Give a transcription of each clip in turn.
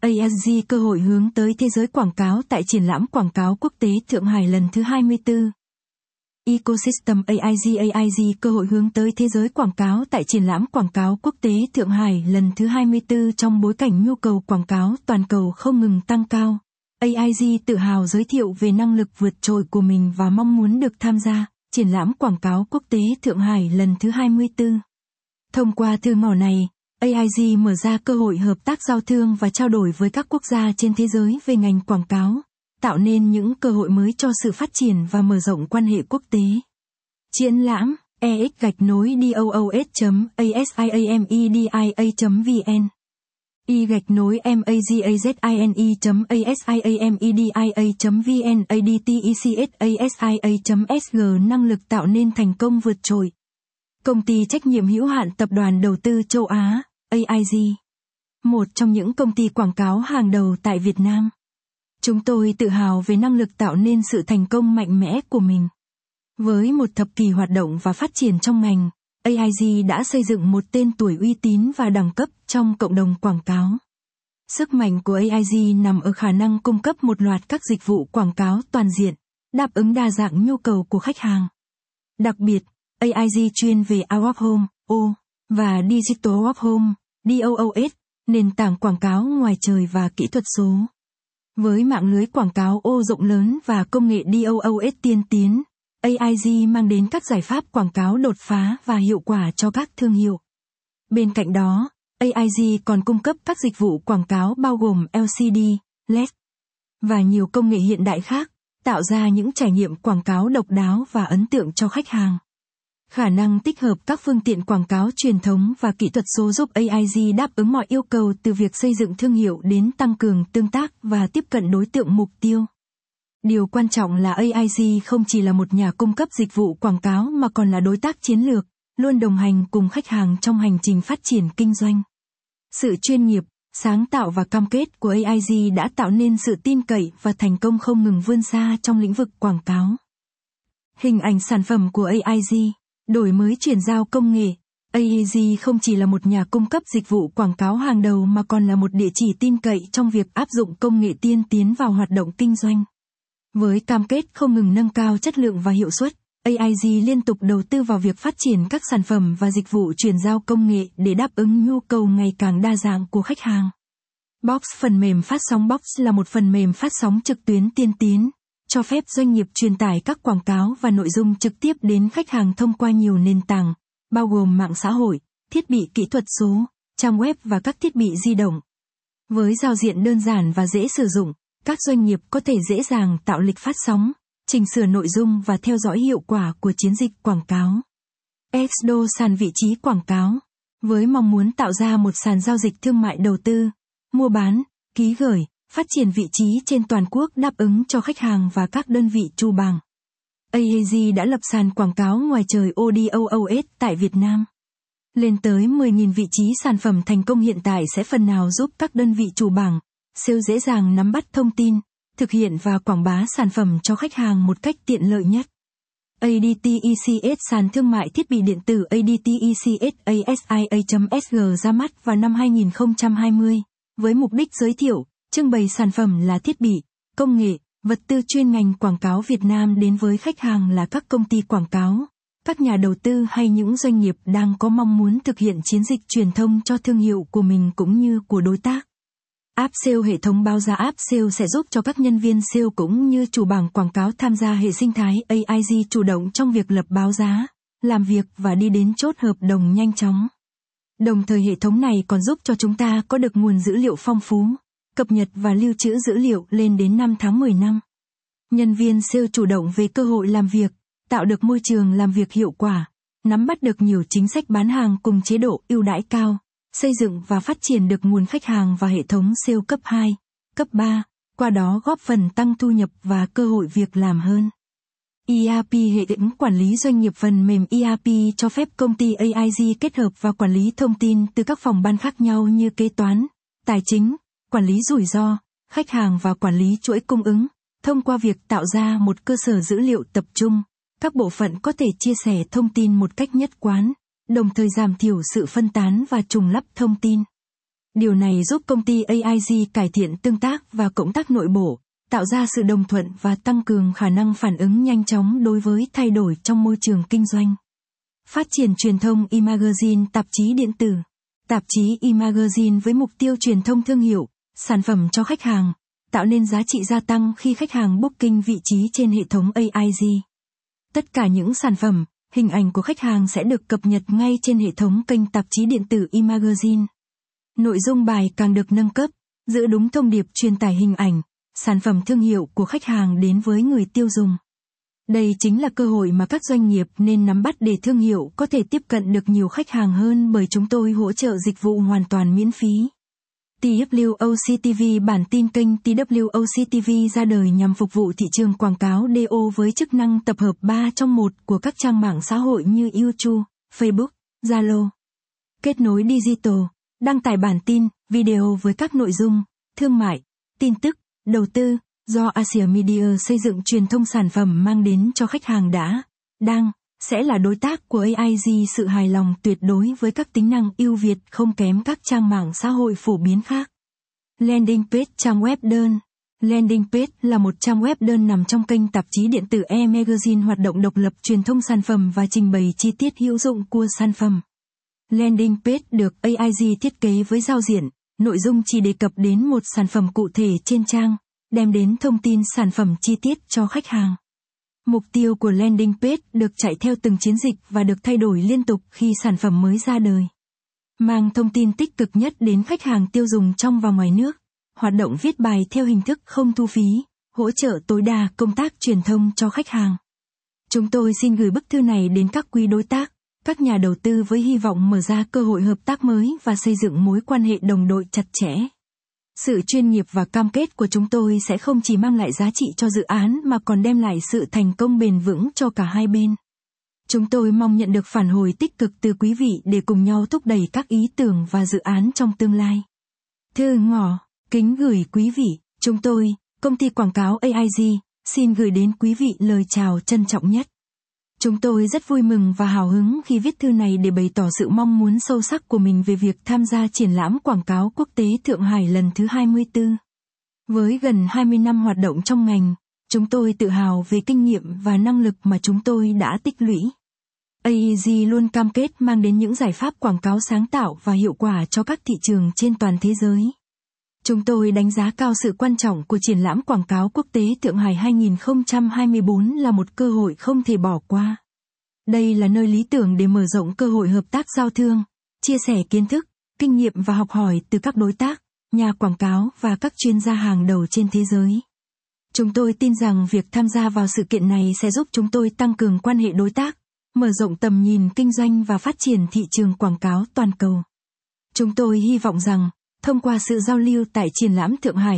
AIG cơ hội hướng tới thế giới quảng cáo tại triển lãm quảng cáo quốc tế Thượng Hải lần thứ 24. Ecosystem AIG cơ hội hướng tới thế giới quảng cáo tại triển lãm quảng cáo quốc tế Thượng Hải lần thứ 24 trong bối cảnh nhu cầu quảng cáo toàn cầu không ngừng tăng cao. AIG tự hào giới thiệu về năng lực vượt trội của mình và mong muốn được tham gia triển lãm quảng cáo quốc tế Thượng Hải lần thứ 24. Thông qua thư ngỏ này, AIG mở ra cơ hội hợp tác giao thương và trao đổi với các quốc gia trên thế giới về ngành quảng cáo, tạo nên những cơ hội mới cho sự phát triển và mở rộng quan hệ quốc tế. Triển lãm ex-asiamedia.vn y-magazine.asiamedia.vn adtechasa.sg năng lực tạo nên thành công vượt trội. Công ty trách nhiệm hữu hạn tập đoàn đầu tư châu Á, AIG. Một trong những công ty quảng cáo hàng đầu tại Việt Nam. Chúng tôi tự hào về năng lực tạo nên sự thành công mạnh mẽ của mình. Với một thập kỷ hoạt động và phát triển trong ngành, AIG đã xây dựng một tên tuổi uy tín và đẳng cấp trong cộng đồng quảng cáo. Sức mạnh của AIG nằm ở khả năng cung cấp một loạt các dịch vụ quảng cáo toàn diện, đáp ứng đa dạng nhu cầu của khách hàng. Đặc biệt, AIG chuyên về Out of Home, và Digital Out of Home, DOOS, nền tảng quảng cáo ngoài trời và kỹ thuật số. Với mạng lưới quảng cáo rộng lớn và công nghệ DOOS tiên tiến, AIG mang đến các giải pháp quảng cáo đột phá và hiệu quả cho các thương hiệu. Bên cạnh đó, AIG còn cung cấp các dịch vụ quảng cáo bao gồm LCD, LED và nhiều công nghệ hiện đại khác, tạo ra những trải nghiệm quảng cáo độc đáo và ấn tượng cho khách hàng. Khả năng tích hợp các phương tiện quảng cáo truyền thống và kỹ thuật số giúp AIG đáp ứng mọi yêu cầu từ việc xây dựng thương hiệu đến tăng cường tương tác và tiếp cận đối tượng mục tiêu. Điều quan trọng là AIG không chỉ là một nhà cung cấp dịch vụ quảng cáo mà còn là đối tác chiến lược, luôn đồng hành cùng khách hàng trong hành trình phát triển kinh doanh. Sự chuyên nghiệp, sáng tạo và cam kết của AIG đã tạo nên sự tin cậy và thành công không ngừng vươn xa trong lĩnh vực quảng cáo. Hình ảnh sản phẩm của AIG, đổi mới chuyển giao công nghệ. AIG không chỉ là một nhà cung cấp dịch vụ quảng cáo hàng đầu mà còn là một địa chỉ tin cậy trong việc áp dụng công nghệ tiên tiến vào hoạt động kinh doanh. Với cam kết không ngừng nâng cao chất lượng và hiệu suất, AIG liên tục đầu tư vào việc phát triển các sản phẩm và dịch vụ chuyển giao công nghệ để đáp ứng nhu cầu ngày càng đa dạng của khách hàng. Box phần mềm phát sóng Box là một phần mềm phát sóng trực tuyến tiên tiến, cho phép doanh nghiệp truyền tải các quảng cáo và nội dung trực tiếp đến khách hàng thông qua nhiều nền tảng, bao gồm mạng xã hội, thiết bị kỹ thuật số, trang web và các thiết bị di động. Với giao diện đơn giản và dễ sử dụng, các doanh nghiệp có thể dễ dàng tạo lịch phát sóng, chỉnh sửa nội dung và theo dõi hiệu quả của chiến dịch quảng cáo. Exdo sàn vị trí quảng cáo. Với mong muốn tạo ra một sàn giao dịch thương mại đầu tư, mua bán, ký gửi, phát triển vị trí trên toàn quốc đáp ứng cho khách hàng và các đơn vị chu bàng. AIG đã lập sàn quảng cáo ngoài trời ODOOS tại Việt Nam. Lên tới 10.000 vị trí sản phẩm thành công hiện tại sẽ phần nào giúp các đơn vị chủ bảng, sale dễ dàng nắm bắt thông tin, thực hiện và quảng bá sản phẩm cho khách hàng một cách tiện lợi nhất. ADTECS sàn thương mại thiết bị điện tử ADTECS.ASIA.SG ra mắt vào năm 2020, với mục đích giới thiệu, trưng bày sản phẩm là thiết bị, công nghệ, vật tư chuyên ngành quảng cáo Việt Nam đến với khách hàng là các công ty quảng cáo, các nhà đầu tư hay những doanh nghiệp đang có mong muốn thực hiện chiến dịch truyền thông cho thương hiệu của mình cũng như của đối tác. App Sale hệ thống báo giá App Sale sẽ giúp cho các nhân viên sale cũng như chủ bảng quảng cáo tham gia hệ sinh thái AIG chủ động trong việc lập báo giá, làm việc và đi đến chốt hợp đồng nhanh chóng. Đồng thời hệ thống này còn giúp cho chúng ta có được nguồn dữ liệu phong phú, cập nhật và lưu trữ dữ liệu lên đến 5 tháng 10 năm. Nhân viên sale chủ động về cơ hội làm việc, tạo được môi trường làm việc hiệu quả, nắm bắt được nhiều chính sách bán hàng cùng chế độ ưu đãi cao, xây dựng và phát triển được nguồn khách hàng và hệ thống sale cấp 2, cấp 3, qua đó góp phần tăng thu nhập và cơ hội việc làm hơn. ERP hệ thống quản lý doanh nghiệp phần mềm ERP cho phép công ty AIG kết hợp và quản lý thông tin từ các phòng ban khác nhau như kế toán, tài chính, quản lý rủi ro, khách hàng và quản lý chuỗi cung ứng. Thông qua việc tạo ra một cơ sở dữ liệu tập trung, các bộ phận có thể chia sẻ thông tin một cách nhất quán, đồng thời giảm thiểu sự phân tán và trùng lắp thông tin. Điều này giúp công ty AIG cải thiện tương tác và cộng tác nội bộ, tạo ra sự đồng thuận và tăng cường khả năng phản ứng nhanh chóng đối với thay đổi trong môi trường kinh doanh. Phát triển truyền thông e-magazine, tạp chí điện tử. Tạp chí e-magazine với mục tiêu truyền thông thương hiệu, sản phẩm cho khách hàng, tạo nên giá trị gia tăng khi khách hàng booking vị trí trên hệ thống AIG. Tất cả những sản phẩm, hình ảnh của khách hàng sẽ được cập nhật ngay trên hệ thống kênh tạp chí điện tử e-magazine. Nội dung bài càng được nâng cấp, giữ đúng thông điệp truyền tải hình ảnh, sản phẩm thương hiệu của khách hàng đến với người tiêu dùng. Đây chính là cơ hội mà các doanh nghiệp nên nắm bắt để thương hiệu có thể tiếp cận được nhiều khách hàng hơn, bởi chúng tôi hỗ trợ dịch vụ hoàn toàn miễn phí. TWOC TV. Bản tin kênh TWOC TV ra đời nhằm phục vụ thị trường quảng cáo DO với chức năng tập hợp 3 trong 1 của các trang mạng xã hội như YouTube, Facebook, Zalo. Kết nối digital, đăng tải bản tin, video với các nội dung, thương mại, tin tức, đầu tư, do Asia Media xây dựng truyền thông sản phẩm mang đến cho khách hàng sẽ là đối tác của AIG. Sự hài lòng tuyệt đối với các tính năng ưu việt không kém các trang mạng xã hội phổ biến khác. Landing page. Trang web đơn. Landing page là một trang web đơn nằm trong kênh tạp chí điện tử e-magazine, hoạt động độc lập truyền thông sản phẩm và trình bày chi tiết hữu dụng của sản phẩm. Landing page được AIG thiết kế với giao diện, nội dung chỉ đề cập đến một sản phẩm cụ thể trên trang, đem đến thông tin sản phẩm chi tiết cho khách hàng. Mục tiêu của landing page được chạy theo từng chiến dịch và được thay đổi liên tục khi sản phẩm mới ra đời. Mang thông tin tích cực nhất đến khách hàng tiêu dùng trong và ngoài nước. Hoạt động viết bài theo hình thức không thu phí, hỗ trợ tối đa công tác truyền thông cho khách hàng. Chúng tôi xin gửi bức thư này đến các quý đối tác, các nhà đầu tư với hy vọng mở ra cơ hội hợp tác mới và xây dựng mối quan hệ đồng đội chặt chẽ. Sự chuyên nghiệp và cam kết của chúng tôi sẽ không chỉ mang lại giá trị cho dự án mà còn đem lại sự thành công bền vững cho cả hai bên. Chúng tôi mong nhận được phản hồi tích cực từ quý vị để cùng nhau thúc đẩy các ý tưởng và dự án trong tương lai. Thư ngỏ, kính gửi quý vị, chúng tôi, công ty quảng cáo AIG, xin gửi đến quý vị lời chào trân trọng nhất. Chúng tôi rất vui mừng và hào hứng khi viết thư này để bày tỏ sự mong muốn sâu sắc của mình về việc tham gia triển lãm quảng cáo quốc tế Thượng Hải lần thứ 24. Với gần 20 năm hoạt động trong ngành, chúng tôi tự hào về kinh nghiệm và năng lực mà chúng tôi đã tích lũy. AIG luôn cam kết mang đến những giải pháp quảng cáo sáng tạo và hiệu quả cho các thị trường trên toàn thế giới. Chúng tôi đánh giá cao sự quan trọng của triển lãm quảng cáo quốc tế Thượng Hải 2024 là một cơ hội không thể bỏ qua. Đây là nơi lý tưởng để mở rộng cơ hội hợp tác giao thương, chia sẻ kiến thức, kinh nghiệm và học hỏi từ các đối tác, nhà quảng cáo và các chuyên gia hàng đầu trên thế giới. Chúng tôi tin rằng việc tham gia vào sự kiện này sẽ giúp chúng tôi tăng cường quan hệ đối tác, mở rộng tầm nhìn kinh doanh và phát triển thị trường quảng cáo toàn cầu. Chúng tôi hy vọng rằng, thông qua sự giao lưu tại triển lãm Thượng Hải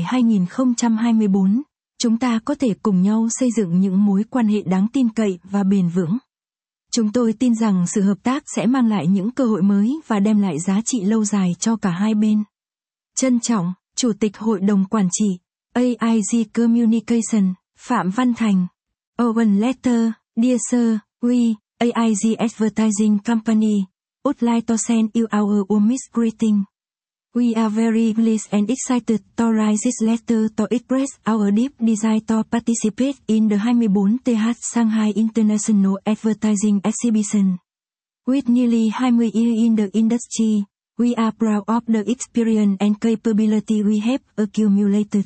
2024, chúng ta có thể cùng nhau xây dựng những mối quan hệ đáng tin cậy và bền vững. Chúng tôi tin rằng sự hợp tác sẽ mang lại những cơ hội mới và đem lại giá trị lâu dài cho cả hai bên. Trân trọng, Chủ tịch Hội đồng Quản trị, AIG Communication, Phạm Văn Thành. Open letter, dear sir, we, AIG Advertising Company, would like to send you our warmest greeting. We are very pleased and excited to write this letter to express our deep desire to participate in the 24th Shanghai International Advertising Exhibition. With nearly 20 years in the industry, we are proud of the experience and capability we have accumulated.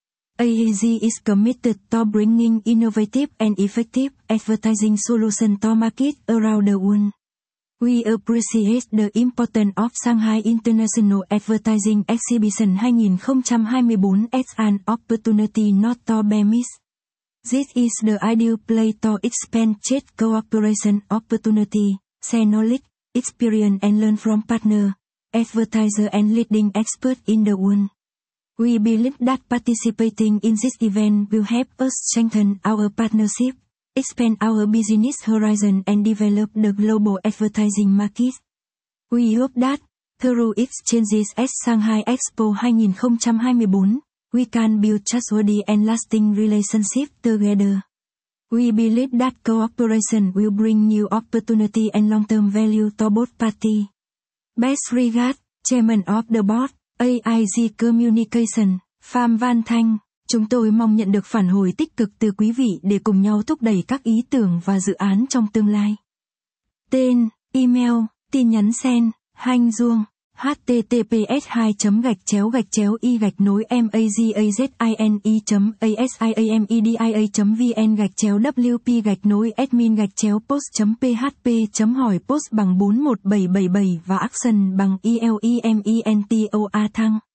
AIG is committed to bringing innovative and effective advertising solutions to markets around the world. We appreciate the importance of Shanghai International Advertising Exhibition 2024 as an opportunity not to be missed. This is the ideal place to expand trade cooperation opportunity, share knowledge, experience and learn from partners, advertisers and leading experts in the world. We believe that participating in this event will help us strengthen our partnership, expand our business horizon and develop the global advertising market. We hope that, through exchanges at Shanghai Expo 2024, we can build trustworthy and lasting relationships together. We believe that cooperation will bring new opportunity and long-term value to both parties. Best regards, Chairman of the Board, AIG Communication, Phạm Văn Thanh. Chúng tôi mong nhận được phản hồi tích cực từ quý vị để cùng nhau thúc đẩy các ý tưởng và dự án trong tương lai. Tên, email, tin nhắn sen, Hanh Duong, https://magazine.asia.vn-wp-admin-post.php.hỏi post bằng 417777 và action bằng ELEMENTOA thăng.